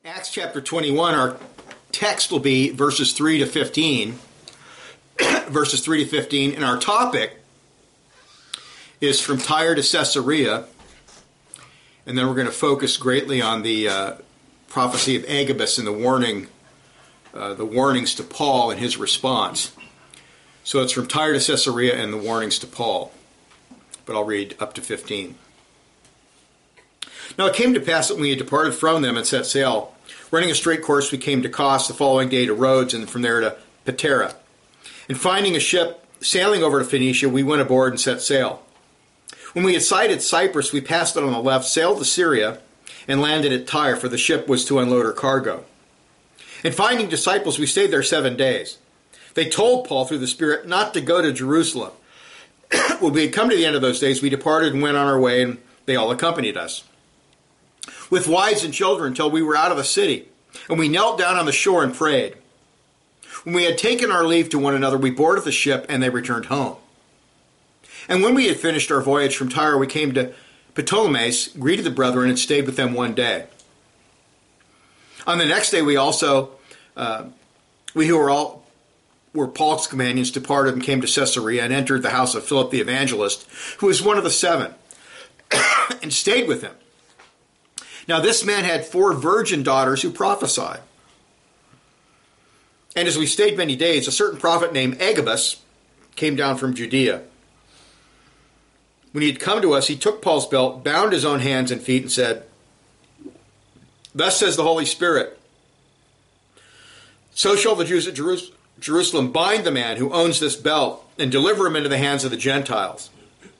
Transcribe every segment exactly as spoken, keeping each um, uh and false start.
Acts chapter twenty-one, our text will be verses three to fifteen. verses three to fifteen, and our topic is from Tyre to Caesarea, and then we're going to focus greatly on the uh, prophecy of Agabus and the warning, uh, the warnings to Paul and his response. So it's from Tyre to Caesarea and the warnings to Paul, but I'll read up to fifteen. Now it came to pass that when we had departed from them and set sail, running a straight course, we came to Kos, the following day to Rhodes, and from there to Patara. And finding a ship sailing over to Phoenicia, we went aboard and set sail. When we had sighted Cyprus, we passed it on the left, sailed to Syria, and landed at Tyre, for the ship was to unload her cargo. And finding disciples, we stayed there seven days. They told Paul through the Spirit not to go to Jerusalem. When we had come to the end of those days, we departed and went on our way, and they all accompanied us, with wives and children, until we were out of the city. And we knelt down on the shore and prayed. When we had taken our leave to one another, we boarded the ship, and they returned home. And when we had finished our voyage from Tyre, we came to Ptolemais, greeted the brethren, and stayed with them one day. On the next day, we also, uh, we who were all were Paul's companions, departed and came to Caesarea, and entered the house of Philip the evangelist, who was one of the seven, and stayed with him. Now this man had four virgin daughters who prophesied. And as we stayed many days, a certain prophet named Agabus came down from Judea. When he had come to us, he took Paul's belt, bound his own hands and feet, and said, "Thus says the Holy Spirit, so shall the Jews at Jerusalem Jerusalem bind the man who owns this belt and deliver him into the hands of the Gentiles."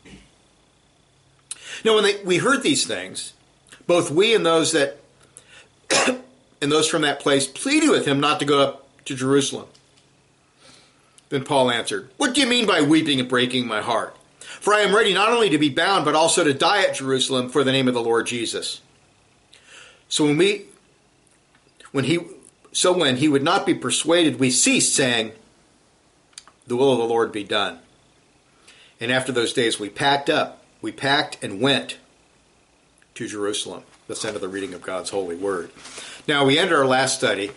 Now when they, we heard these things, both we and those that and those from that place pleaded with him not to go up to Jerusalem. Then Paul answered, "What do you mean by weeping and breaking my heart? For I am ready not only to be bound, but also to die at Jerusalem for the name of the Lord Jesus." So when we when he So when he would not be persuaded, we ceased, saying, "The will of the Lord be done." And after those days we packed up, we packed and went to Jerusalem. Let's end of the reading of God's holy word. Now we end our last study,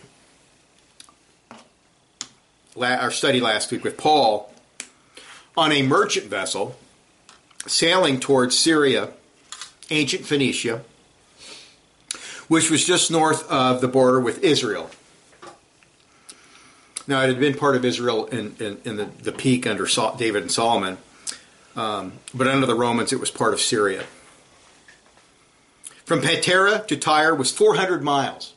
our study last week with Paul on a merchant vessel sailing towards Syria, ancient Phoenicia, which was just north of the border with Israel. Now, it had been part of Israel in, in, in the, the peak under Sol- David and Solomon, um, but under the Romans it was part of Syria. From Patara to Tyre was four hundred miles.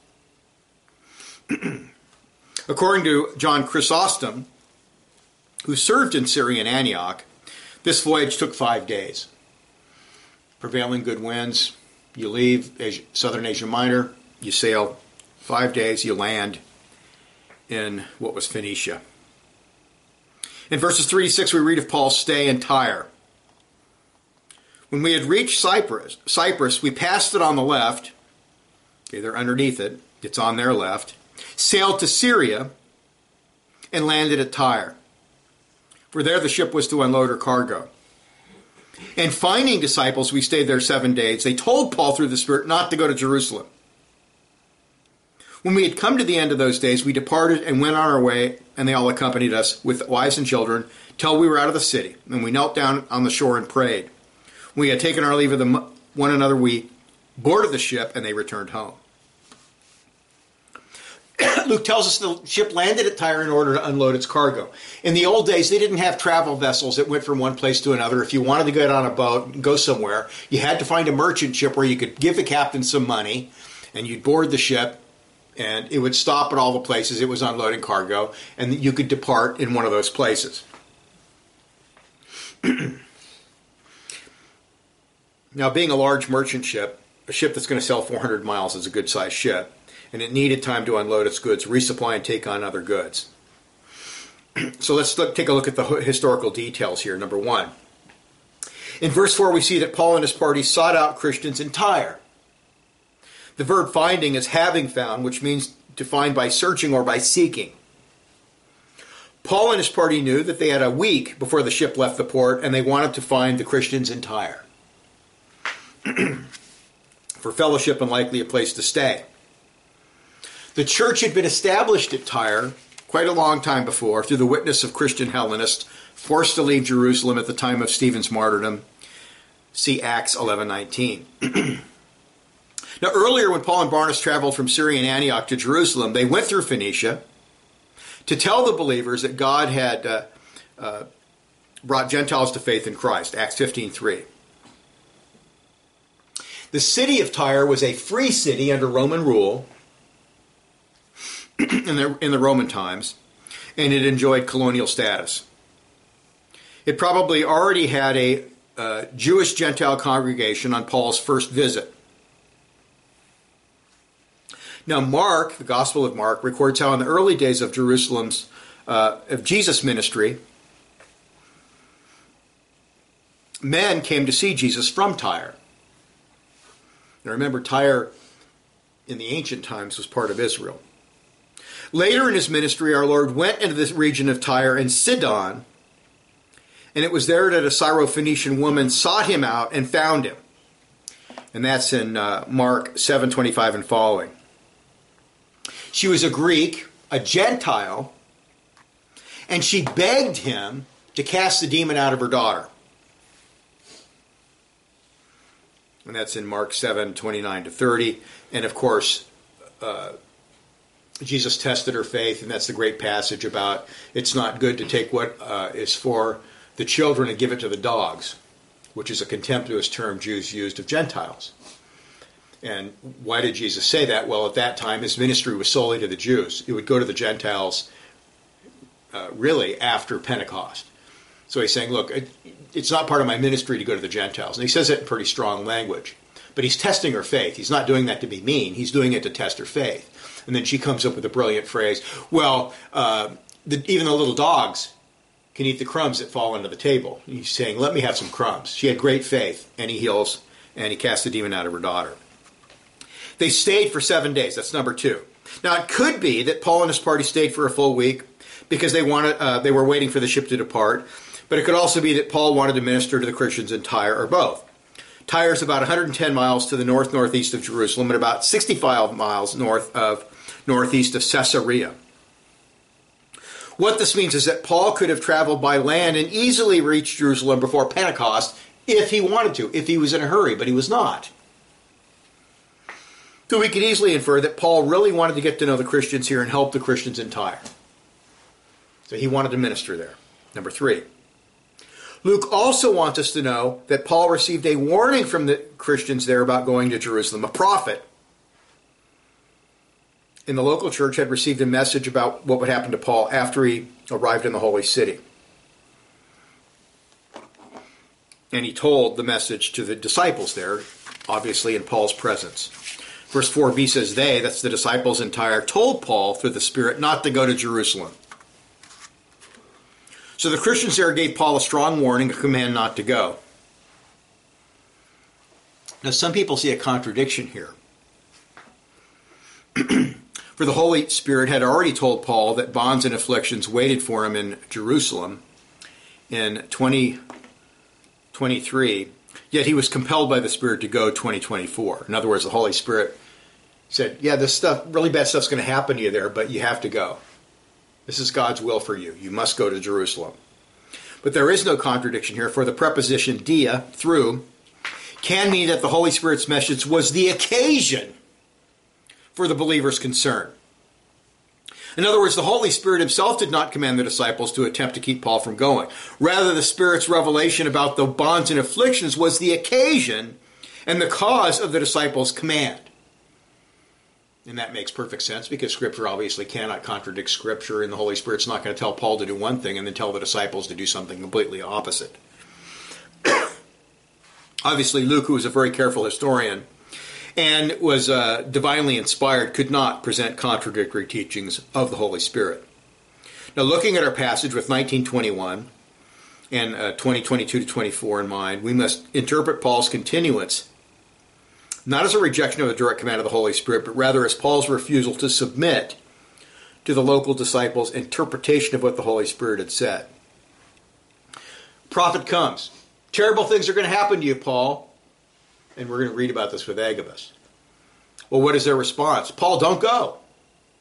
According to John Chrysostom, who served in Syrian Antioch, this voyage took five days. Prevailing good winds, you leave Asia, Southern Asia Minor, you sail five days, you land in what was Phoenicia. In verses three to six, we read of Paul's stay in Tyre. When we had reached Cyprus, Cyprus, we passed it on the left. Okay, they're underneath it. It's on their left. Sailed to Syria and landed at Tyre. For there the ship was to unload her cargo. And finding disciples, we stayed there seven days. They told Paul through the Spirit not to go to Jerusalem. When we had come to the end of those days, we departed and went on our way, and they all accompanied us with wives and children till we were out of the city. And we knelt down on the shore and prayed. When we had taken our leave of them, one another, we boarded the ship, and they returned home. Luke tells us the ship landed at Tyre in order to unload its cargo. In the old days, they didn't have travel vessels that went from one place to another. If you wanted to get on a boat and go somewhere, you had to find a merchant ship where you could give the captain some money, and you'd board the ship, and it would stop at all the places it was unloading cargo, and you could depart in one of those places. Now, being a large merchant ship, a ship that's going to sail four hundred miles is a good-sized ship, and it needed time to unload its goods, resupply, and take on other goods. So let's look, take a look at the historical details here. Number one, in verse four, we see that Paul and his party sought out Christians in Tyre. The verb finding is having found, which means to find by searching or by seeking. Paul and his party knew that they had a week before the ship left the port, and they wanted to find the Christians in Tyre for fellowship and likely a place to stay. The church had been established at Tyre quite a long time before through the witness of Christian Hellenists forced to leave Jerusalem at the time of Stephen's martyrdom. See Acts eleven nineteen. Now earlier when Paul and Barnabas traveled from Syrian Antioch to Jerusalem, they went through Phoenicia to tell the believers that God had uh, uh, brought Gentiles to faith in Christ. Acts fifteen three. The city of Tyre was a free city under Roman rule in the, in the Roman times, and it enjoyed colonial status. It probably already had a uh, Jewish Gentile congregation on Paul's first visit. Now Mark, the Gospel of Mark, records how in the early days of Jerusalem's, uh, of Jesus' ministry, men came to see Jesus from Tyre. Now remember, Tyre in the ancient times was part of Israel. Later in his ministry, our Lord went into this region of Tyre and Sidon, and it was there that a Syrophoenician woman sought him out and found him. And that's in uh, Mark seven twenty-five and following. She was a Greek, a Gentile, and she begged him to cast the demon out of her daughter. And that's in Mark seven twenty-nine to thirty. And of course, uh, Jesus tested her faith, and that's the great passage about it's not good to take what uh, is for the children and give it to the dogs, which is a contemptuous term Jews used of Gentiles. And why did Jesus say that? Well, at that time, his ministry was solely to the Jews. It would go to the Gentiles uh, really after Pentecost. So he's saying, look, it, it's not part of my ministry to go to the Gentiles. And he says it in pretty strong language. But he's testing her faith. He's not doing that to be mean. He's doing it to test her faith. And then she comes up with a brilliant phrase, well, uh, the, even the little dogs can eat the crumbs that fall under the table. And he's saying, let me have some crumbs. She had great faith, and he heals, and he casts the demon out of her daughter. They stayed for seven days. That's number two. Now, it could be that Paul and his party stayed for a full week because they wanted, uh, they were waiting for the ship to depart. But it could also be that Paul wanted to minister to the Christians in Tyre, or both. Tyre is about one hundred ten miles to the north-northeast of Jerusalem and about sixty-five miles north of northeast of Caesarea. What this means is that Paul could have traveled by land and easily reached Jerusalem before Pentecost if he wanted to, if he was in a hurry, but he was not. So we could easily infer that Paul really wanted to get to know the Christians here and help the Christians in Tyre. So he wanted to minister there. Number three. Luke also wants us to know that Paul received a warning from the Christians there about going to Jerusalem. A prophet in the local church had received a message about what would happen to Paul after he arrived in the holy city. And he told the message to the disciples there, obviously in Paul's presence. Verse four b says, they, that's the disciples in Tyre, told Paul through the Spirit not to go to Jerusalem. So the Christians there gave Paul a strong warning, a command not to go. Now some people see a contradiction here. For the Holy Spirit had already told Paul that bonds and afflictions waited for him in Jerusalem in twenty twenty-three, yet he was compelled by the Spirit to go twenty twenty-four. In other words, the Holy Spirit said, yeah, this stuff, really bad stuff's going to happen to you there, but you have to go. This is God's will for you. You must go to Jerusalem. But there is no contradiction here, for the preposition dia, through, can mean that the Holy Spirit's message was the occasion for the believer's concern. In other words, the Holy Spirit himself did not command the disciples to attempt to keep Paul from going. Rather, the Spirit's revelation about the bonds and afflictions was the occasion and the cause of the disciples' command. And that makes perfect sense because Scripture obviously cannot contradict Scripture, and the Holy Spirit's not going to tell Paul to do one thing and then tell the disciples to do something completely opposite. Obviously, Luke, who was a very careful historian and was uh, divinely inspired, could not present contradictory teachings of the Holy Spirit. Now, looking at our passage with nineteen twenty-one and uh, twenty twenty-two to twenty-four in mind, we must interpret Paul's continuance not as a rejection of the direct command of the Holy Spirit, but rather as Paul's refusal to submit to the local disciples' interpretation of what the Holy Spirit had said. Prophet comes. Terrible things are going to happen to you, Paul. And we're going to read about this with Agabus. Well, what is their response? Paul, don't go.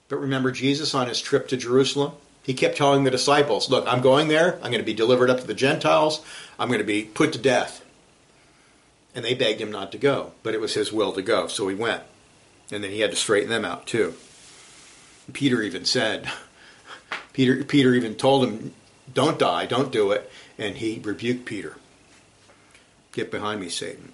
But remember Jesus on his trip to Jerusalem? He kept telling the disciples, look, I'm going there. I'm going to be delivered up to the Gentiles. I'm going to be put to death. And they begged him not to go. But it was his will to go. So he went. And then he had to straighten them out too. Peter even said, Peter, Peter even told him, don't die, don't do it. And he rebuked Peter. Get behind me, Satan.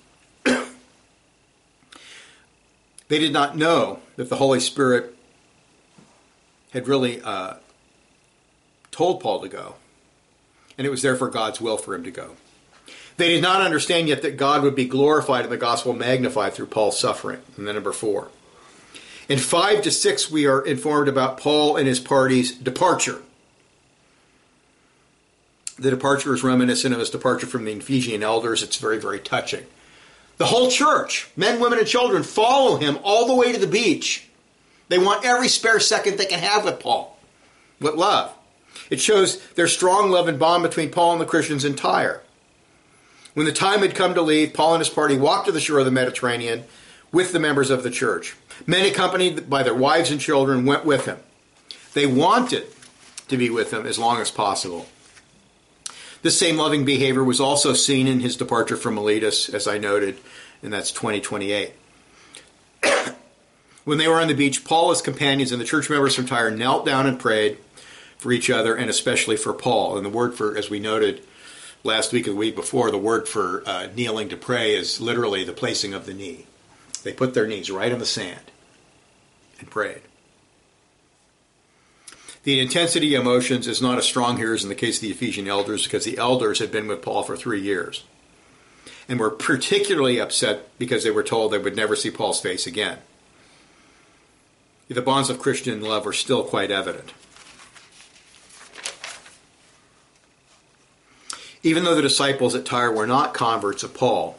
They did not know that the Holy Spirit had really uh, told Paul to go. And it was therefore God's will for him to go. They did not understand yet that God would be glorified and the gospel magnified through Paul's suffering. And then number four. In five to six, we are informed about Paul and his party's departure. The departure is reminiscent of his departure from the Ephesian elders. It's very, very touching. The whole church, men, women, and children, follow him all the way to the beach. They want every spare second they can have with Paul. With love. It shows their strong love and bond between Paul and the Christians in Tyre. When the time had come to leave, Paul and his party walked to the shore of the Mediterranean with the members of the church. Men accompanied by their wives and children went with him. They wanted to be with him as long as possible. This same loving behavior was also seen in his departure from Miletus, as I noted, and that's twenty twenty-eight. When they were on the beach, Paul, his companions, and the church members from Tyre knelt down and prayed for each other, and especially for Paul. And the word for, as we noted last week or the week before, the word for uh, kneeling to pray is literally the placing of the knee. They put their knees right in the sand and prayed. The intensity of emotions is not as strong here as in the case of the Ephesian elders, because the elders had been with Paul for three years and were particularly upset because they were told they would never see Paul's face again. The bonds of Christian love are still quite evident. Even though the disciples at Tyre were not converts of Paul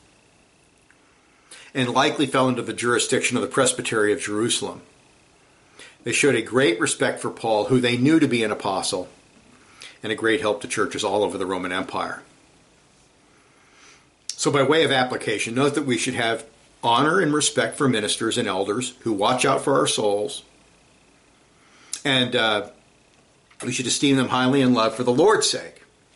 and likely fell into the jurisdiction of the presbytery of Jerusalem, they showed a great respect for Paul, who they knew to be an apostle, and a great help to churches all over the Roman Empire. So by way of application, note that we should have honor and respect for ministers and elders who watch out for our souls, and uh, we should esteem them highly in love for the Lord's sake.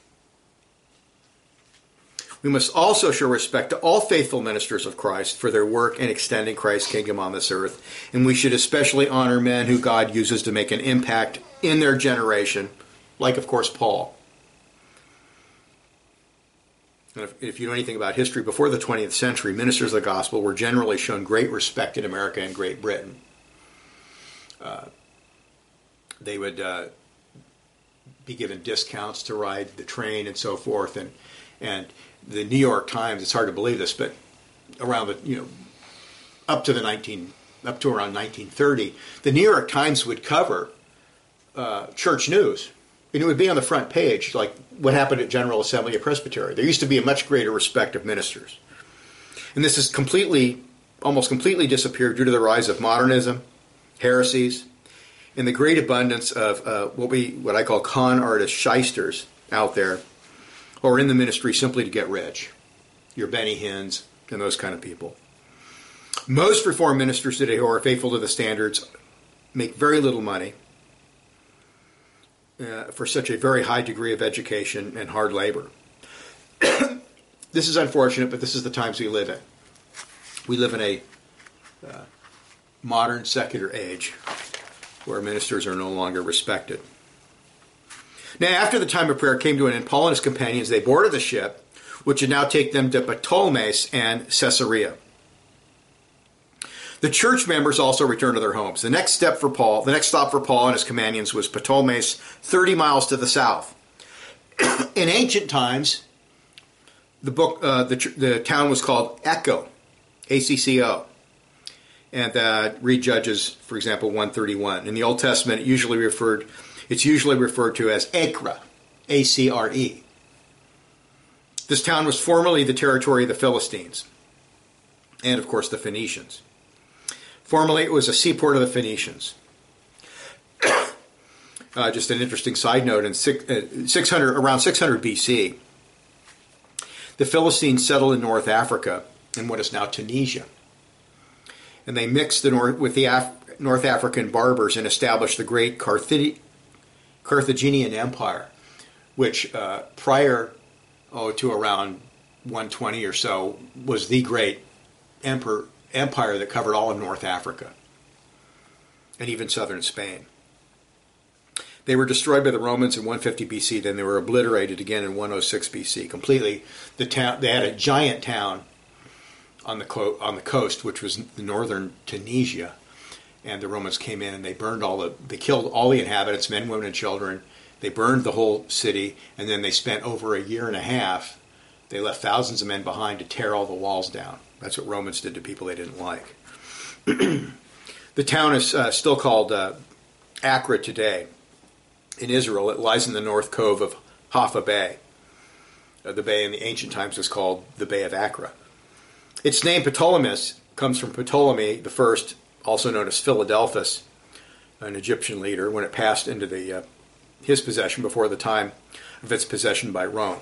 We must also show respect to all faithful ministers of Christ for their work in extending Christ's kingdom on this earth. And we should especially honor men who God uses to make an impact in their generation, like, of course, Paul. And if, if you know anything about history, before the twentieth century, ministers of the gospel were generally shown great respect in America and Great Britain. Uh, they would uh, be given discounts to ride the train and so forth, and and the New York Times, it's hard to believe this, but around the, you know, up to the nineteen, up to around nineteen thirty, the New York Times would cover uh, church news. And it would be on the front page, like what happened at General Assembly of Presbytery. There used to be a much greater respect of ministers. And this has completely, almost completely disappeared due to the rise of modernism, heresies, and the great abundance of uh, what we, what I call con artist shysters out there, or in the ministry simply to get rich. Your Benny Hinns and those kind of people. Most Reformed ministers today who are faithful to the standards make very little money uh, for such a very high degree of education and hard labor. This is unfortunate, but this is the times we live in. We live in a uh, modern secular age where ministers are no longer respected. Now, after the time of prayer came to an end, Paul and his companions, they boarded the ship, which would now take them to Ptolemais and Caesarea. The church members also returned to their homes. The next step for Paul, the next stop for Paul and his companions was Ptolemais, thirty miles to the south. In ancient times, the book, uh, the, the town was called Echo, A C C O. And uh, read Judges, for example, one thirty-one. In the Old Testament, it usually referred It's usually referred to as Acre, A C R E. This town was formerly the territory of the Philistines and, of course, the Phoenicians. Formerly, it was a seaport of the Phoenicians. uh, just an interesting side note, in six, uh, six hundred, around six hundred B C, the Philistines settled in North Africa in what is now Tunisia. And they mixed the North with the Af- North African barbers and established the great Carthi- Carthaginian Empire, which uh, prior oh, to around one twenty or so was the great emperor, empire that covered all of North Africa and even southern Spain. They were destroyed by the Romans in one fifty B C, then they were obliterated again in one oh six B C. Completely, the town, they had a giant town on the co- on the coast, which was the northern Tunisia, and the Romans came in and they burned all the, they killed all the inhabitants, men, women, and children. They burned the whole city, and then they spent over a year and a half. They left thousands of men behind to tear all the walls down. That's what Romans did to people they didn't like. The town is uh, still called uh, Acre today. In Israel, it lies in the north cove of Haifa Bay. Uh, the bay in the ancient times was called the Bay of Acre. Its name, Ptolemais, comes from Ptolemy the First, also known as Philadelphus, an Egyptian leader, when it passed into the uh, his possession before the time of its possession by Rome.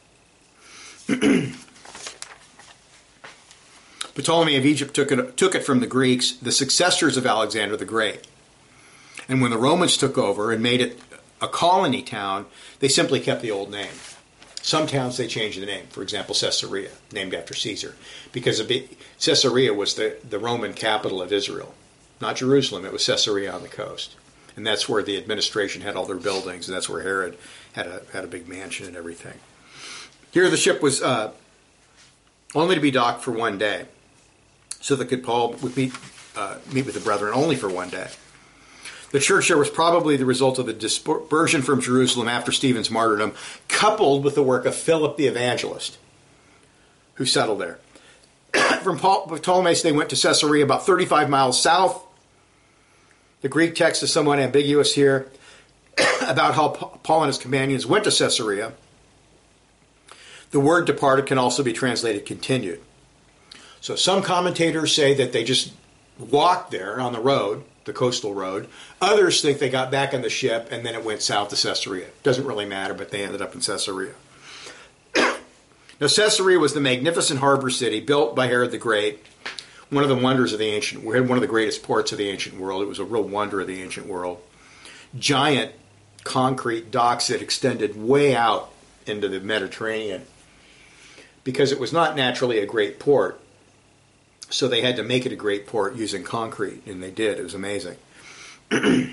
Ptolemy of Egypt took it, took it from the Greeks, the successors of Alexander the Great. And when the Romans took over and made it a colony town, they simply kept the old name. Some towns they changed the name. For example, Caesarea, named after Caesar, because Caesarea was the, the Roman capital of Israel. Not Jerusalem, it was Caesarea on the coast. And that's where the administration had all their buildings, and that's where Herod had a had a big mansion and everything. Here the ship was uh, only to be docked for one day, so that could Paul would meet uh, meet with the brethren only for one day. The church there was probably the result of the dispersion from Jerusalem after Stephen's martyrdom, coupled with the work of Philip the Evangelist, who settled there. From Ptolemais, they went to Caesarea, about thirty-five miles south. The Greek text is somewhat ambiguous here about how Paul and his companions went to Caesarea. The word departed can also be translated continued. So some commentators say that they just walked there on the road, the coastal road. Others think they got back on the ship and then it went south to Caesarea. Doesn't really matter, but they ended up in Caesarea. Now, Caesarea was the magnificent harbor city built by Herod the Great, one of the wonders of the ancient world, one of the greatest ports of the ancient world. It was a real wonder of the ancient world. Giant concrete docks that extended way out into the Mediterranean because it was not naturally a great port. So they had to make it a great port using concrete, and they did. It was amazing. And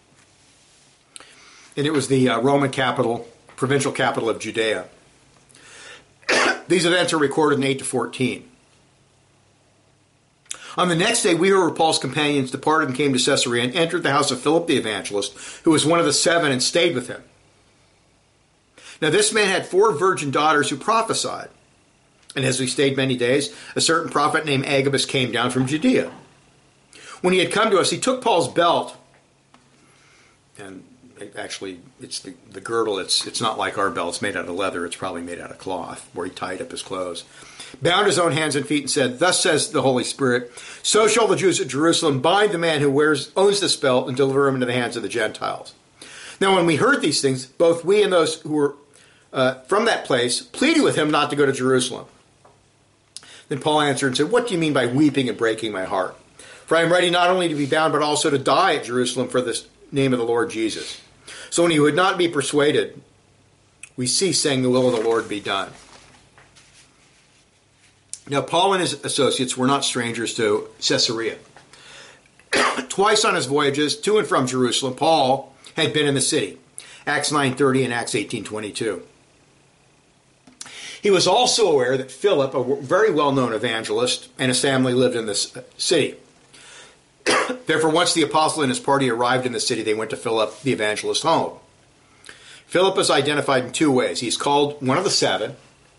it was the uh, Roman capital, provincial capital of Judea. These events are recorded in eight to fourteen. On the next day, we who were Paul's companions departed and came to Caesarea and entered the house of Philip the evangelist, who was one of the seven, and stayed with him. Now this man had four virgin daughters who prophesied. And as we stayed many days, a certain prophet named Agabus came down from Judea. When he had come to us, he took Paul's belt, and actually it's the, the girdle, it's, it's not like our belt, it's made out of leather, it's probably made out of cloth, where he tied up his clothes, bound his own hands and feet and said, "Thus says the Holy Spirit, so shall the Jews at Jerusalem bind the man who wears owns this belt and deliver him into the hands of the Gentiles." Now when we heard these things, both we and those who were uh, from that place pleaded with him not to go to Jerusalem. Then Paul answered and said, "What do you mean by weeping and breaking my heart? For I am ready not only to be bound, but also to die at Jerusalem for the name of the Lord Jesus." So when he would not be persuaded, we ceased, saying, "The will of the Lord be done." Now Paul and his associates were not strangers to Caesarea. Twice on his voyages to and from Jerusalem, Paul had been in the city. Acts nine thirty and Acts eighteen twenty-two. He was also aware that Philip, a very well-known evangelist, and his family lived in this city. Therefore, once the apostle and his party arrived in the city, they went to Philip, the evangelist's home. Philip is identified in two ways. He's called one of the seven,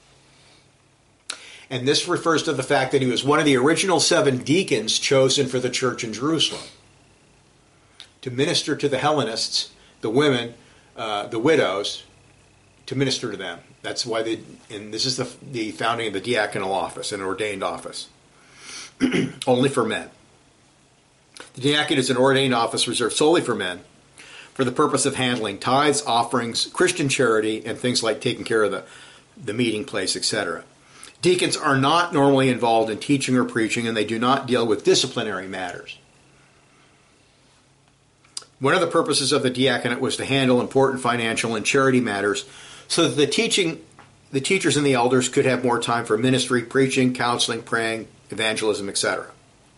and this refers to the fact that he was one of the original seven deacons chosen for the church in Jerusalem to minister to the Hellenists, the women, uh, the widows, to minister to them. That's why they, and this is the, the founding of the diaconal office, an ordained office, only for men. The diaconate is an ordained office reserved solely for men for the purpose of handling tithes, offerings, Christian charity, and things like taking care of the, the meeting place, et cetera. Deacons are not normally involved in teaching or preaching, and they do not deal with disciplinary matters. One of the purposes of the diaconate was to handle important financial and charity matters so that the teaching, the teachers and the elders could have more time for ministry, preaching, counseling, praying, evangelism, et cetera.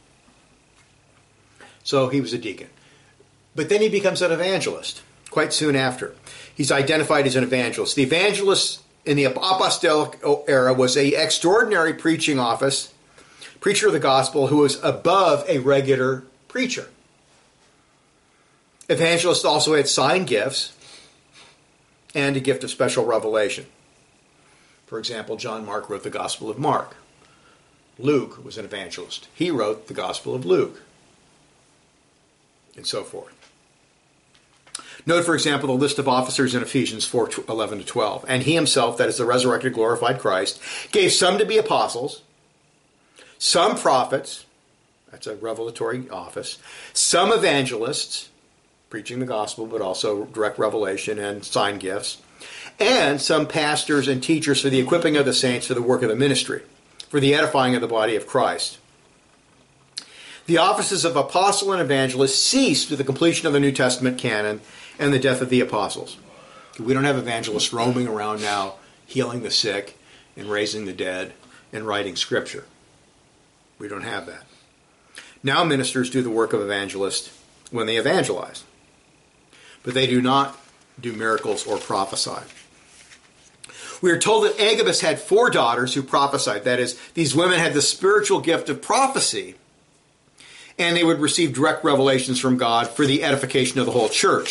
So he was a deacon. But then he becomes an evangelist quite soon after. He's identified as an evangelist. The evangelist in the apostolic era was an extraordinary preaching office, preacher of the gospel who was above a regular preacher. Evangelists also had sign gifts and a gift of special revelation. For example, John Mark wrote the Gospel of Mark. Luke was an evangelist. He wrote the Gospel of Luke, and so forth. Note, for example, the list of officers in Ephesians four, eleven to twelve. And he himself, that is the resurrected, glorified Christ, gave some to be apostles, some prophets, that's a revelatory office, some evangelists, preaching the gospel, but also direct revelation and sign gifts, and some pastors and teachers for the equipping of the saints for the work of the ministry, for the edifying of the body of Christ. The offices of apostle and evangelist ceased with the completion of the New Testament canon and the death of the apostles. We don't have evangelists roaming around now, healing the sick and raising the dead and writing scripture. We don't have that. Now ministers do the work of evangelists when they evangelize, but they do not do miracles or prophesy. We are told that Agabus had four daughters who prophesied. That is, these women had the spiritual gift of prophecy, and they would receive direct revelations from God for the edification of the whole church.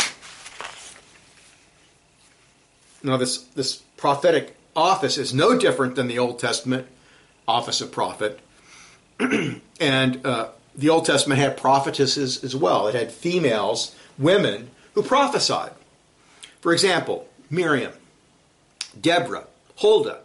Now, this, this prophetic office is no different than the Old Testament office of prophet. and uh, the Old Testament had prophetesses as well. It had females, women, who prophesied. For example, Miriam, Deborah, Huldah.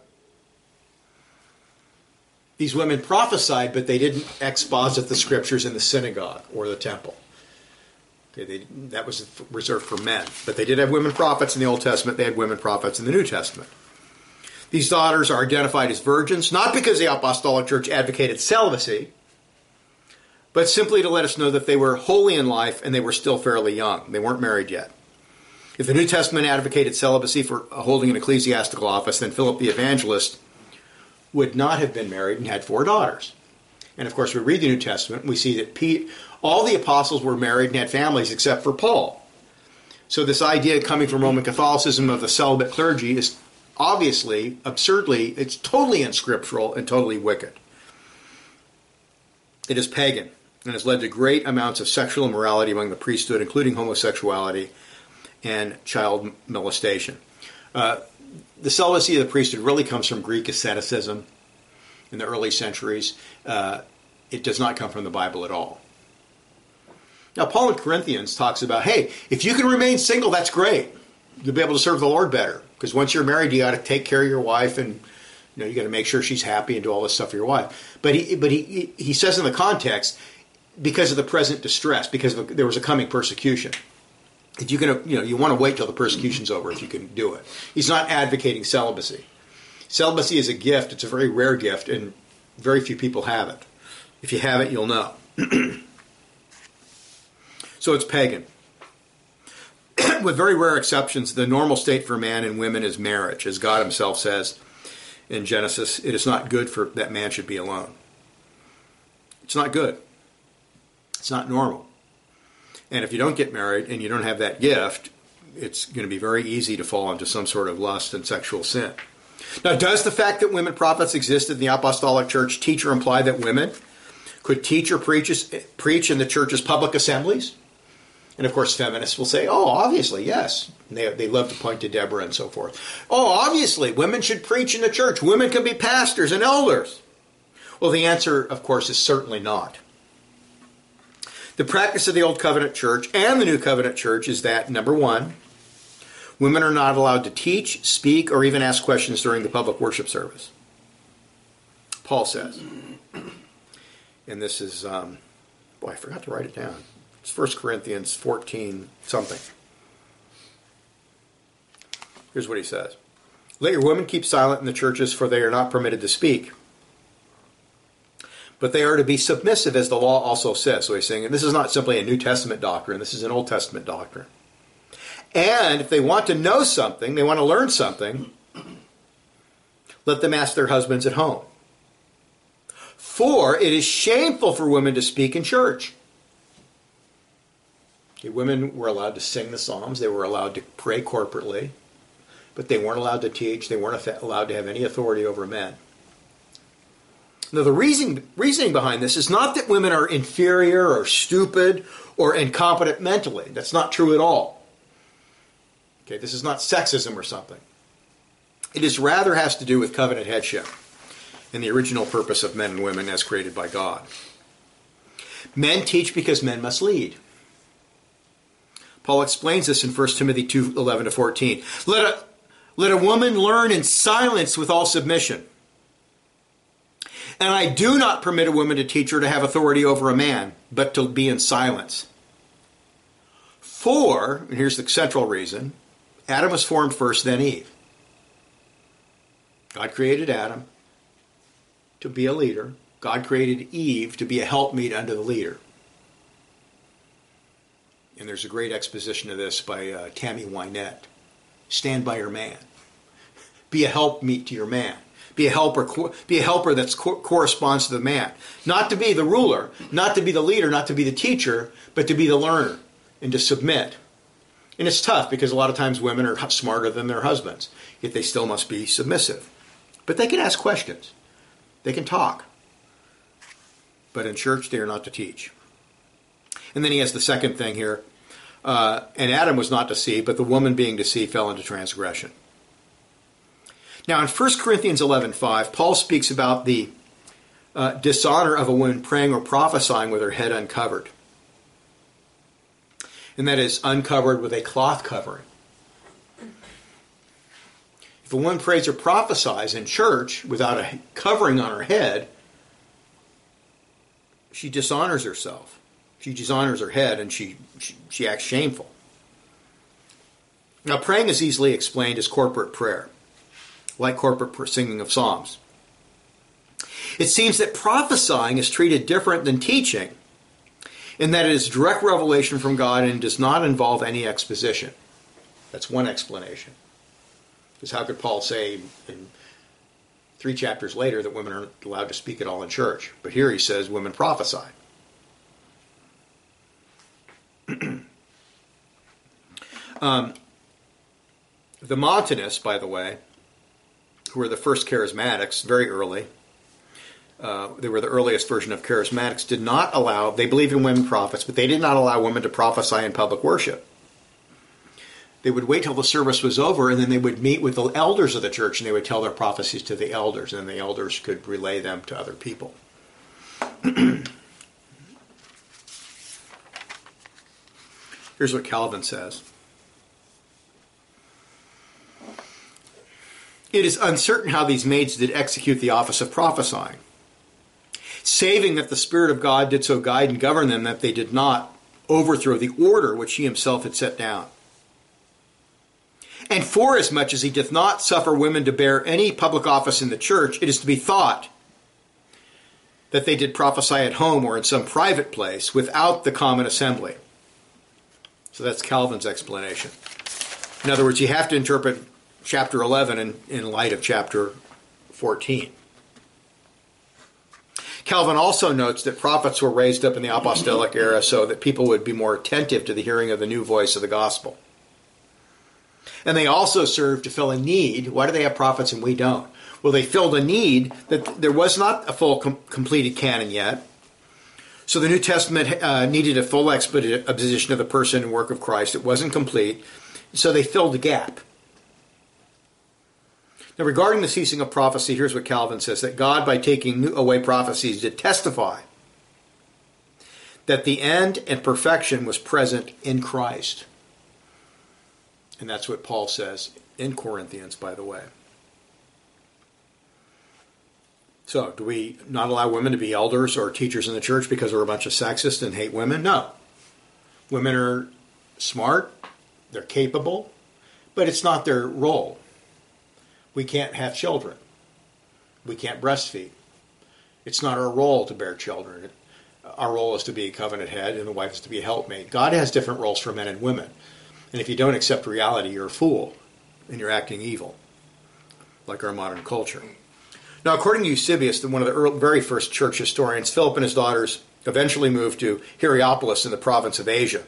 These women prophesied, but they didn't exposit the scriptures in the synagogue or the temple. Okay, they, that was reserved for men. But they did have women prophets in the Old Testament. They had women prophets in the New Testament. These daughters are identified as virgins, not because the Apostolic Church advocated celibacy, but simply to let us know that they were holy in life and they were still fairly young. They weren't married yet. If the New Testament advocated celibacy for holding an ecclesiastical office, then Philip the Evangelist would not have been married and had four daughters. And of course, we read the New Testament and we see that Pete, all the apostles were married and had families except for Paul. So this idea coming from Roman Catholicism of the celibate clergy is obviously, absurdly, it's totally unscriptural and totally wicked. It is pagan and has led to great amounts of sexual immorality among the priesthood, including homosexuality and child molestation. Uh, the celibacy of the priesthood really comes from Greek asceticism in the early centuries. Uh, it does not come from the Bible at all. Now, Paul in Corinthians talks about, hey, if you can remain single, that's great. You'll be able to serve the Lord better. Because once you're married, you got to take care of your wife, and you know you got to make sure she's happy and do all this stuff for your wife. But he, but he, he says in the context, because of the present distress, because of, there was a coming persecution. If you can, you know, you want to wait till the persecution's over if you can do it. He's not advocating celibacy. Celibacy is a gift. It's a very rare gift, and very few people have it. If you have it, you'll know. So it's pagan. With very rare exceptions, the normal state for man and women is marriage. As God himself says in Genesis, it is not good for that man should be alone. It's not good. It's not normal. And if you don't get married and you don't have that gift, it's going to be very easy to fall into some sort of lust and sexual sin. Now, does the fact that women prophets existed in the Apostolic Church teach or imply that women could teach or preach, preach in the church's public assemblies? And of course, feminists will say, oh, obviously, yes. And they, they love to point to Deborah and so forth. Oh, obviously, women should preach in the church. Women can be pastors and elders. Well, the answer, of course, is certainly not. The practice of the Old Covenant Church and the New Covenant Church is that, number one, women are not allowed to teach, speak, or even ask questions during the public worship service. Paul says. And this is, um, boy, I forgot to write it down. It's First Corinthians fourteen something. Here's what he says. Let your women keep silent in the churches, for they are not permitted to speak, but they are to be submissive, as the law also says. So he's saying, and this is not simply a New Testament doctrine, this is an Old Testament doctrine. And if they want to know something, they want to learn something, let them ask their husbands at home. For it is shameful for women to speak in church. Okay, women were allowed to sing the Psalms, they were allowed to pray corporately, but they weren't allowed to teach, they weren't allowed to have any authority over men. Now, the reason, reasoning behind this is not that women are inferior or stupid or incompetent mentally. That's not true at all. Okay, this is not sexism or something. It is rather has to do with covenant headship and the original purpose of men and women as created by God. Men teach because men must lead. Paul explains this in First Timothy two eleven to fourteen. Let a, let a woman learn in silence with all submission. And I do not permit a woman to teach or to have authority over a man, but to be in silence. For, and here's the central reason, Adam was formed first, then Eve. God created Adam to be a leader. God created Eve to be a helpmeet unto the leader. And there's a great exposition of this by uh, Tammy Wynette. Stand by your man. Be a helpmeet to your man. Be a helper. Be a helper that co- corresponds to the man. Not to be the ruler, not to be the leader, not to be the teacher, but to be the learner and to submit. And it's tough because a lot of times women are smarter than their husbands, yet they still must be submissive. But they can ask questions. They can talk. But in church, they are not to teach. And then he has the second thing here. Uh, and Adam was not deceived, but the woman being deceived fell into transgression. Now in First Corinthians eleven five, Paul speaks about the uh, dishonor of a woman praying or prophesying with her head uncovered. And that is uncovered with a cloth covering. If a woman prays or prophesies in church without a covering on her head, she dishonors herself. She dishonors her head and she, she, she acts shameful. Now praying is easily explained as corporate prayer, like corporate singing of psalms. It seems that prophesying is treated different than teaching, in that it is direct revelation from God and does not involve any exposition. That's one explanation. Because how could Paul say in three chapters later that women aren't allowed to speak at all in church? But here he says women prophesy. um, the Montanists, by the way, who were the first charismatics, very early, uh, they were the earliest version of charismatics, did not allow, they believed in women prophets, but they did not allow women to prophesy in public worship. They would wait till the service was over, and then they would meet with the elders of the church, and they would tell their prophecies to the elders, and then the elders could relay them to other people. Here's what Calvin says. It is uncertain how these maids did execute the office of prophesying, saving that the Spirit of God did so guide and govern them that they did not overthrow the order which he himself had set down. And forasmuch as he doth not suffer women to bear any public office in the church, it is to be thought that they did prophesy at home or in some private place without the common assembly. So that's Calvin's explanation. In other words, you have to interpret chapter eleven in, in light of chapter fourteen. Calvin also notes that prophets were raised up in the apostolic era so that people would be more attentive to the hearing of the new voice of the gospel. And they also serve to fill a need. Why do they have prophets and we don't? Well, they filled a need that there was not a full com- completed canon yet. So the New Testament uh, needed a full exposition of the person and work of Christ. It wasn't complete. So they filled the gap. Now, regarding the ceasing of prophecy, here's what Calvin says, that God, by taking away prophecies, did testify that the end and perfection was present in Christ. And that's what Paul says in Corinthians, by the way. So, do we not allow women to be elders or teachers in the church because we're a bunch of sexists and hate women? No. Women are smart, they're capable, but it's not their role. We can't have children. We can't breastfeed. It's not our role to bear children. Our role is to be a covenant head, and the wife is to be a helpmate. God has different roles for men and women. And if you don't accept reality, you're a fool, and you're acting evil, like our modern culture. Now, according to Eusebius, one of the early, very first church historians, Philip and his daughters eventually moved to Hierapolis in the province of Asia.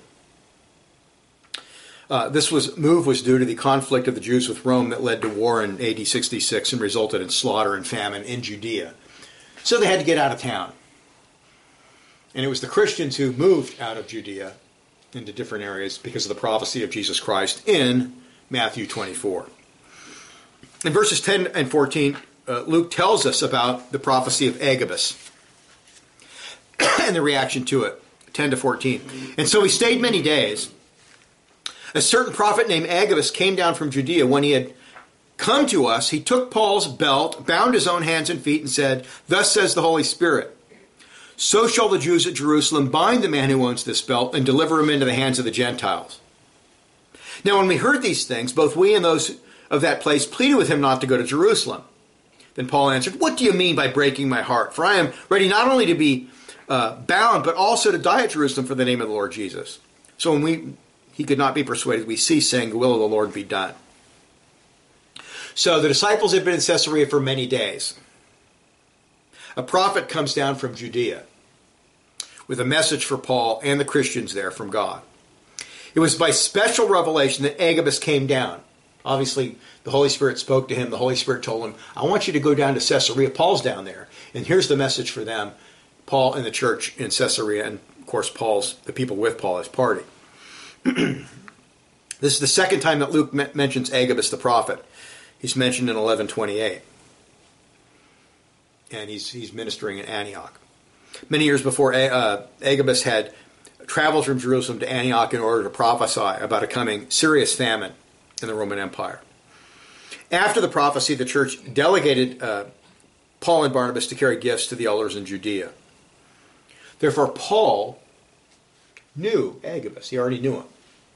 Uh, this was, move was due to the conflict of the Jews with Rome that led to war in A D sixty-six and resulted in slaughter and famine in Judea. So they had to get out of town. And it was the Christians who moved out of Judea into different areas because of the prophecy of Jesus Christ in Matthew twenty-four. In verses ten and fourteen, uh, Luke tells us about the prophecy of Agabus and the reaction to it, ten to fourteen. And so he stayed many days. A certain prophet named Agabus came down from Judea. When he had come to us, he took Paul's belt, bound his own hands and feet, and said, "Thus says the Holy Spirit, so shall the Jews at Jerusalem bind the man who owns this belt and deliver him into the hands of the Gentiles." Now when we heard these things, both we and those of that place pleaded with him not to go to Jerusalem. Then Paul answered, "What do you mean by breaking my heart? For I am ready not only to be uh, bound, but also to die at Jerusalem for the name of the Lord Jesus." So when we he could not be persuaded, we ceased, saying, "The will of the Lord be done." So the disciples had been in Caesarea for many days. A prophet comes down from Judea with a message for Paul and the Christians there from God. It was by special revelation that Agabus came down. Obviously, the Holy Spirit spoke to him. The Holy Spirit told him, "I want you to go down to Caesarea." Paul's down there. And here's the message for them. Paul and the church in Caesarea, and of course Paul's the people with Paul, his party. This is the second time that Luke me- mentions Agabus the prophet. He's mentioned in eleven twenty-eight. And he's he's ministering in Antioch. Many years before, uh, Agabus had traveled from Jerusalem to Antioch in order to prophesy about a coming serious famine in the Roman Empire. After the prophecy, the church delegated uh, Paul and Barnabas to carry gifts to the elders in Judea. Therefore, Paul knew Agabus. He already knew him.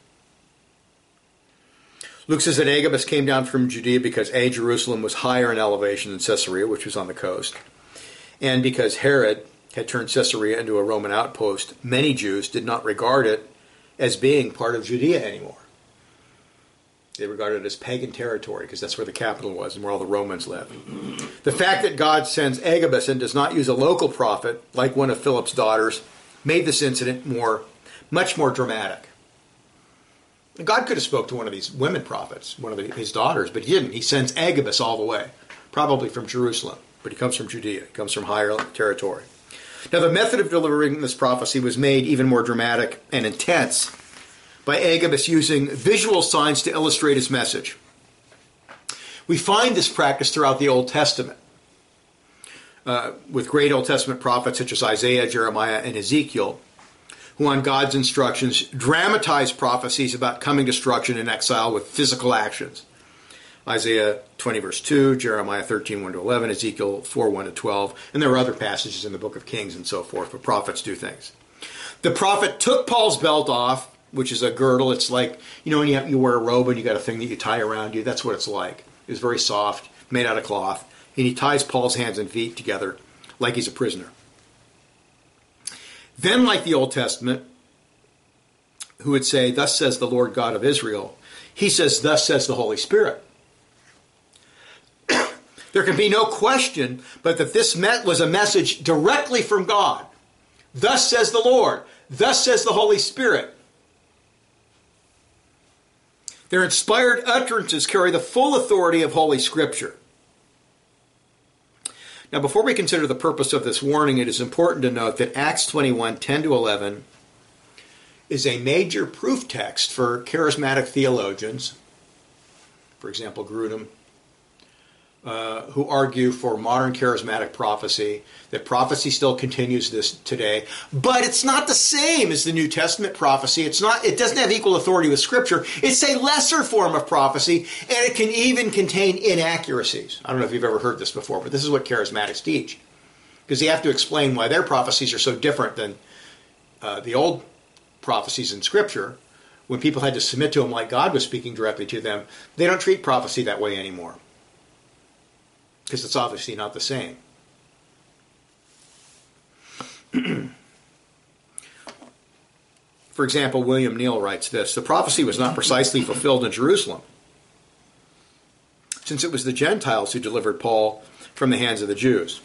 Luke says that Agabus came down from Judea because A, Jerusalem was higher in elevation than Caesarea, which was on the coast, and because Herod had turned Caesarea into a Roman outpost, many Jews did not regard it as being part of Judea anymore. They regarded it as pagan territory because that's where the capital was and where all the Romans lived. The fact that God sends Agabus and does not use a local prophet like one of Philip's daughters made this incident more, much more dramatic. God could have spoke to one of these women prophets, one of the, his daughters, but he didn't. He sends Agabus all the way, probably from Jerusalem, but he comes from Judea. He comes from higher territory. Now, the method of delivering this prophecy was made even more dramatic and intense by Agabus using visual signs to illustrate his message. We find this practice throughout the Old Testament, uh, with great Old Testament prophets such as Isaiah, Jeremiah, and Ezekiel, who on God's instructions dramatize prophecies about coming destruction and exile with physical actions. Isaiah twenty verse two, Jeremiah thirteen one to eleven, Ezekiel four one to twelve, and there are other passages in the book of Kings and so forth where prophets do things. The prophet took Paul's belt off, which is a girdle. It's like, you know, when you, have, you wear a robe and you got a thing that you tie around you. That's what it's like. It's very soft, made out of cloth. And he ties Paul's hands and feet together like he's a prisoner. Then, like the Old Testament, who would say, "Thus says the Lord God of Israel," he says, "Thus says the Holy Spirit." There can be no question but that this was a message directly from God. "Thus says the Lord," "Thus says the Holy Spirit." Their inspired utterances carry the full authority of Holy Scripture. Now, before we consider the purpose of this warning, it is important to note that Acts twenty-one, ten to eleven is a major proof text for charismatic theologians, for example, Grudem, uh, who argue for modern charismatic prophecy, that prophecy still continues this today, but it's not the same as the New Testament prophecy. It's not. It doesn't have equal authority with Scripture. It's a lesser form of prophecy, and it can even contain inaccuracies. I don't know if you've ever heard this before, but this is what charismatics teach, because they have to explain why their prophecies are so different than uh, the old prophecies in Scripture. When people had to submit to them like God was speaking directly to them, they don't treat prophecy that way anymore, because it's obviously not the same. For example, William Neal writes this: the prophecy was not precisely fulfilled in Jerusalem, since it was the Gentiles who delivered Paul from the hands of the Jews.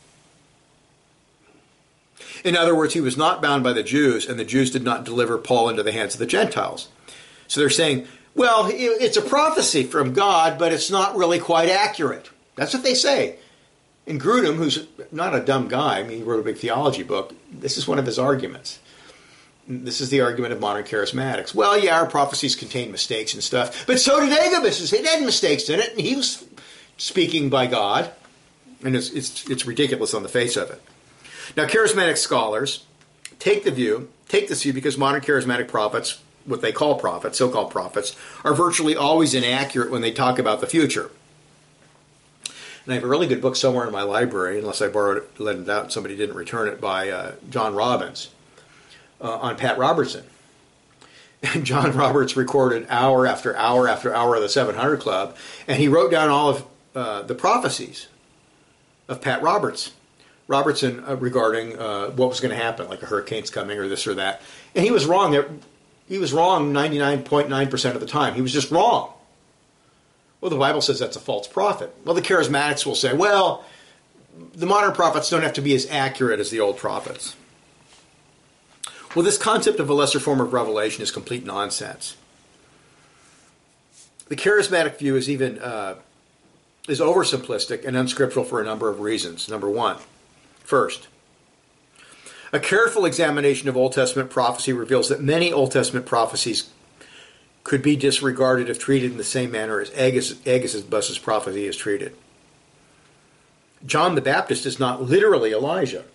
In other words, he was not bound by the Jews, and the Jews did not deliver Paul into the hands of the Gentiles. So they're saying, well, it's a prophecy from God, but it's not really quite accurate. That's what they say. And Grudem, who's not a dumb guy, I mean, he wrote a big theology book, this is one of his arguments. This is the argument of modern charismatics. Well, yeah, our prophecies contain mistakes and stuff, but so did Agabus. It had mistakes in it, and he was speaking by God. And it's, it's, it's ridiculous on the face of it. Now, charismatic scholars take the view, take this view because modern charismatic prophets, what they call prophets, so-called prophets, are virtually always inaccurate when they talk about the future. And I have a really good book somewhere in my library, unless I borrowed it, let it out, and somebody didn't return it, by uh, John Robbins, uh, on Pat Robertson. And John Roberts recorded hour after hour after hour of the seven hundred Club, and he wrote down all of uh, the prophecies of Pat Roberts. Robertson uh, regarding uh, what was going to happen, like a hurricane's coming or this or that. And he was wrong. He was wrong ninety-nine point nine percent of the time. He was just wrong. Well, the Bible says that's a false prophet. Well, the charismatics will say, well, the modern prophets don't have to be as accurate as the old prophets. Well, this concept of a lesser form of revelation is complete nonsense. The charismatic view is even uh, is oversimplistic and unscriptural for a number of reasons. Number one, first, a careful examination of Old Testament prophecy reveals that many Old Testament prophecies could be disregarded if treated in the same manner as Agus, Agabus' prophecy is treated. John the Baptist is not literally Elijah.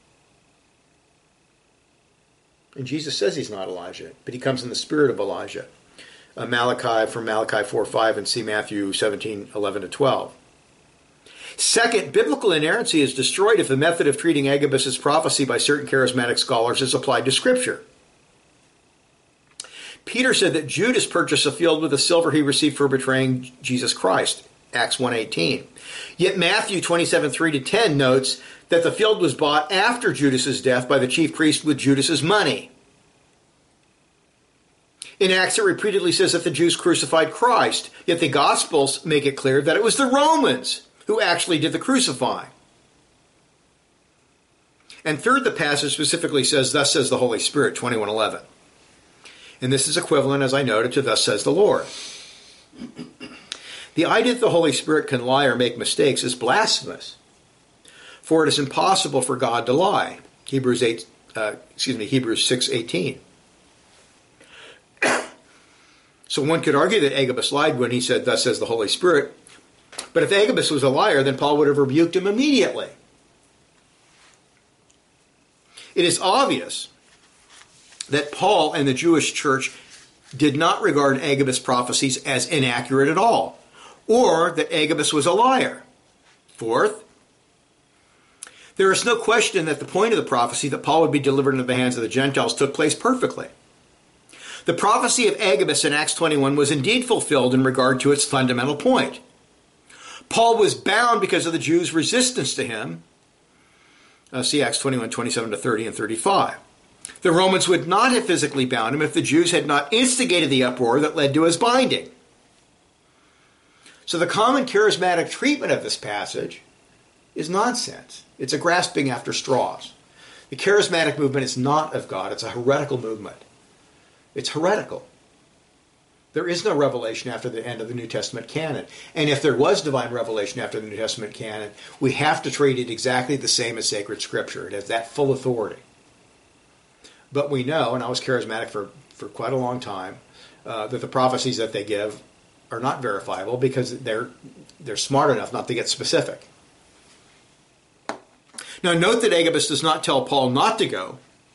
And Jesus says he's not Elijah, but he comes in the spirit of Elijah. Uh, Malachi, from Malachi four five, and see Matthew seventeen eleven to twelve. Second, biblical inerrancy is destroyed if the method of treating Agabus' prophecy by certain charismatic scholars is applied to Scripture. Peter said that Judas purchased a field with the silver he received for betraying Jesus Christ, Acts one eighteen. Yet Matthew twenty-seven three to ten notes that the field was bought after Judas's death by the chief priest with Judas's money. In Acts, it repeatedly says that the Jews crucified Christ, yet the Gospels make it clear that it was the Romans who actually did the crucifying. And third, the passage specifically says, thus says the Holy Spirit, twenty-one eleven. And this is equivalent, as I noted, to thus says the Lord. The idea that the Holy Spirit can lie or make mistakes is blasphemous, for it is impossible for God to lie. Hebrews eight, uh, excuse me, Hebrews six eighteen. So one could argue that Agabus lied when he said, thus says the Holy Spirit. But if Agabus was a liar, then Paul would have rebuked him immediately. It is obvious that Paul and the Jewish church did not regard Agabus' prophecies as inaccurate at all, or that Agabus was a liar. Fourth, there is no question that the point of the prophecy that Paul would be delivered into the hands of the Gentiles took place perfectly. The prophecy of Agabus in Acts twenty-one was indeed fulfilled in regard to its fundamental point. Paul was bound because of the Jews' resistance to him. Uh, see Acts twenty-one, twenty-seven to thirty and thirty-five. The Romans would not have physically bound him if the Jews had not instigated the uproar that led to his binding. So the common charismatic treatment of this passage is nonsense. It's a grasping after straws. The charismatic movement is not of God. It's a heretical movement. It's heretical. There is no revelation after the end of the New Testament canon. And if there was divine revelation after the New Testament canon, we have to treat it exactly the same as sacred Scripture. It has that full authority. But we know, and I was charismatic for, for quite a long time, uh, that the prophecies that they give are not verifiable because they're they're smart enough not to get specific. Now note that Agabus does not tell Paul not to go.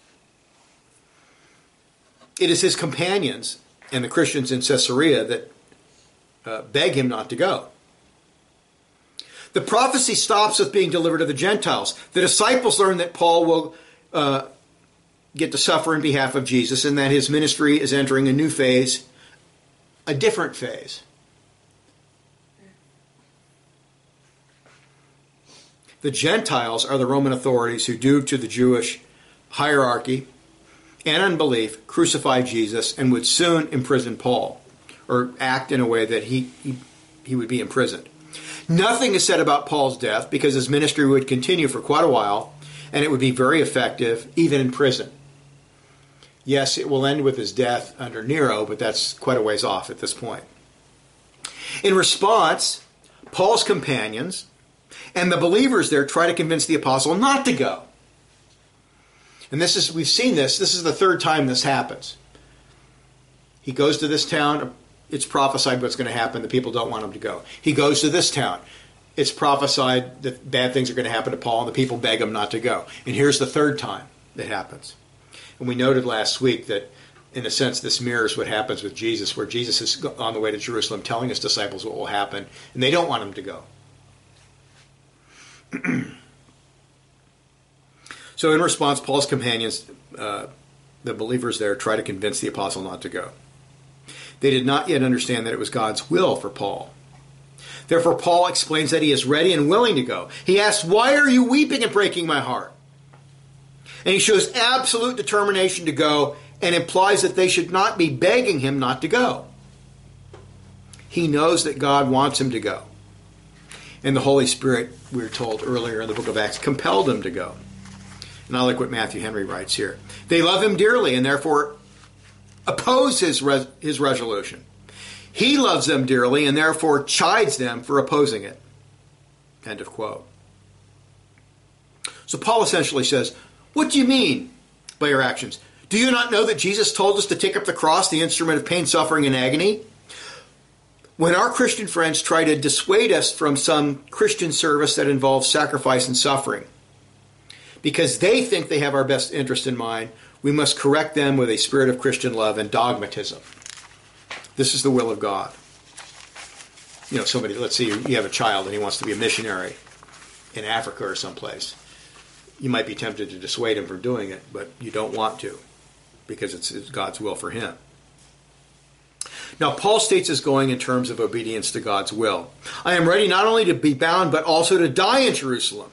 It is his companions and the Christians in Caesarea that uh, beg him not to go. The prophecy stops with being delivered to the Gentiles. The disciples learn that Paul will uh, get to suffer in behalf of Jesus and that his ministry is entering a new phase, a different phase. The Gentiles are the Roman authorities who, due to the Jewish hierarchy and unbelief, crucified Jesus and would soon imprison Paul, or act in a way that he, he, he would be imprisoned. Nothing is said about Paul's death because his ministry would continue for quite a while, and it would be very effective even in prison. Yes, it will end with his death under Nero, but that's quite a ways off at this point. In response, Paul's companions and the believers there try to convince the apostle not to go. And this is, we've seen this, this is the third time this happens. He goes to this town, it's prophesied what's going to happen, the people don't want him to go. He goes to this town, it's prophesied that bad things are going to happen to Paul, and the people beg him not to go. And here's the third time that happens. And we noted last week that, in a sense, this mirrors what happens with Jesus, where Jesus is on the way to Jerusalem telling his disciples what will happen, and they don't want him to go. So in response, Paul's companions, uh, the believers there, try to convince the apostle not to go. They did not yet understand that it was God's will for Paul. Therefore, Paul explains that he is ready and willing to go. He asks, "Why are you weeping and breaking my heart?" And he shows absolute determination to go and implies that they should not be begging him not to go. He knows that God wants him to go. And the Holy Spirit, we were told earlier in the book of Acts, compelled him to go. And I like what Matthew Henry writes here. They love him dearly and therefore oppose his, res- his resolution. He loves them dearly and therefore chides them for opposing it. End of quote. So Paul essentially says, what do you mean by your actions? Do you not know that Jesus told us to take up the cross, the instrument of pain, suffering, and agony? When our Christian friends try to dissuade us from some Christian service that involves sacrifice and suffering, because they think they have our best interest in mind, we must correct them with a spirit of Christian love and dogmatism. This is the will of God. You know, somebody, let's say you have a child and he wants to be a missionary in Africa or someplace. You might be tempted to dissuade him from doing it, but you don't want to, because it's, it's God's will for him. Now, Paul states his going in terms of obedience to God's will. I am ready not only to be bound, but also to die in Jerusalem.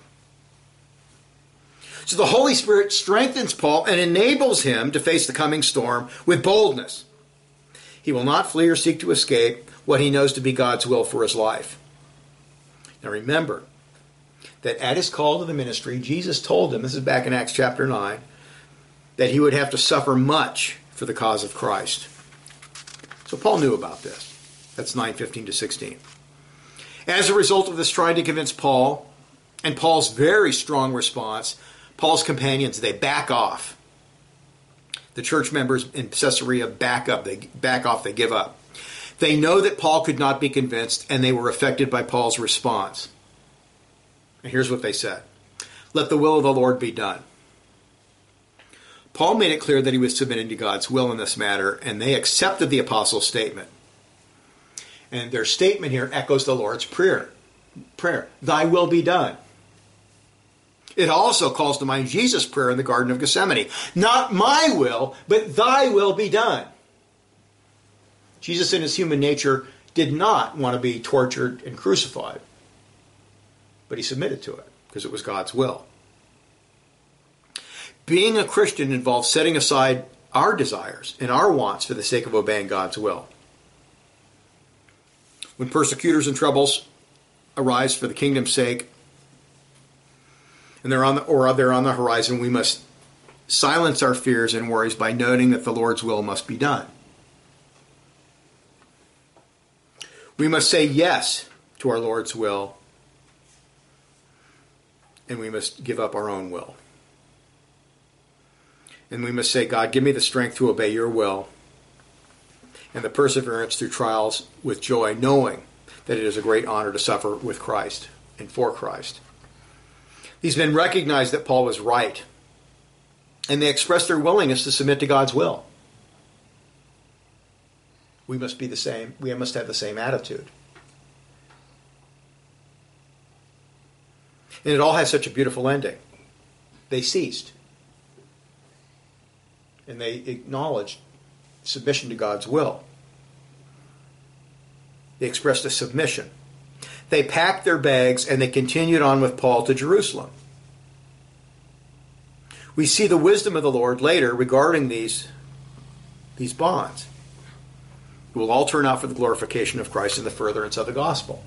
So the Holy Spirit strengthens Paul and enables him to face the coming storm with boldness. He will not flee or seek to escape what he knows to be God's will for his life. Now remember that at his call to the ministry, Jesus told him, this is back in Acts chapter nine, that he would have to suffer much for the cause of Christ. So Paul knew about this. That's nine fifteen to sixteen. As a result of this trying to convince Paul, and Paul's very strong response, Paul's companions, they back off. The church members in Caesarea back up, they back off, they give up. They know that Paul could not be convinced, and they were affected by Paul's response. And here's what they said. Let the will of the Lord be done. Paul made it clear that he was submitting to God's will in this matter, and they accepted the apostles' statement. And their statement here echoes the Lord's prayer. Prayer, thy will be done. It also calls to mind Jesus' prayer in the Garden of Gethsemane. Not my will, but thy will be done. Jesus in his human nature did not want to be tortured and crucified. But he submitted to it because it was God's will. Being a Christian involves setting aside our desires and our wants for the sake of obeying God's will. When persecutors and troubles arise for the kingdom's sake, and they're on the, or they're on the horizon, we must silence our fears and worries by noting that the Lord's will must be done. We must say yes to our Lord's will, and we must give up our own will. And we must say, God, give me the strength to obey your will and the perseverance through trials with joy, knowing that it is a great honor to suffer with Christ and for Christ. These men recognized that Paul was right, and they expressed their willingness to submit to God's will. We must be the same. We must have the same attitude. And it all has such a beautiful ending. They ceased. And they acknowledged submission to God's will. They expressed a submission. they packed their bags and they continued on with Paul to Jerusalem. We see the wisdom of the Lord later regarding these, these bonds. It will all turn out for the glorification of Christ and the furtherance of the gospel.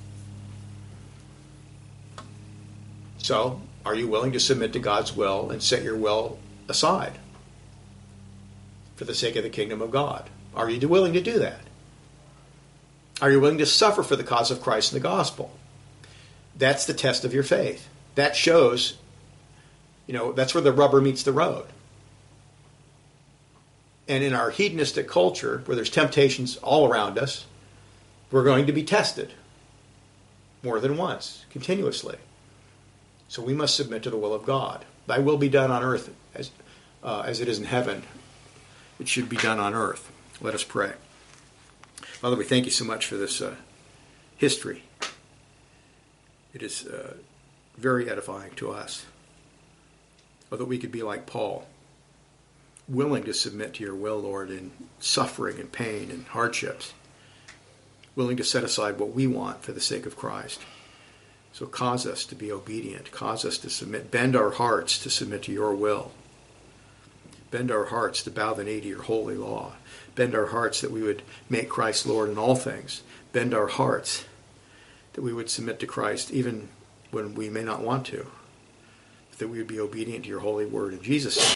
So, are you willing to submit to God's will and set your will aside for the sake of the kingdom of God? Are you willing to do that? Are you willing to suffer for the cause of Christ and the gospel? That's the test of your faith. That shows, you know, that's where the rubber meets the road. And in our hedonistic culture, where there's temptations all around us, we're going to be tested more than once, continuously. So we must submit to the will of God. Thy will be done on earth as, uh, as it is in heaven. It should be done on earth. Let us pray. Father, we thank you so much for this uh, history. It is uh, very edifying to us. Oh, that we could be like Paul, willing to submit to your will, Lord, in suffering and pain and hardships, willing to set aside what we want for the sake of Christ. So cause us to be obedient, cause us to submit, bend our hearts to submit to your will, bend our hearts to bow the knee to your holy law, bend our hearts that we would make Christ Lord in all things, bend our hearts that we would submit to Christ even when we may not want to, that we would be obedient to your holy word. In Jesus' name.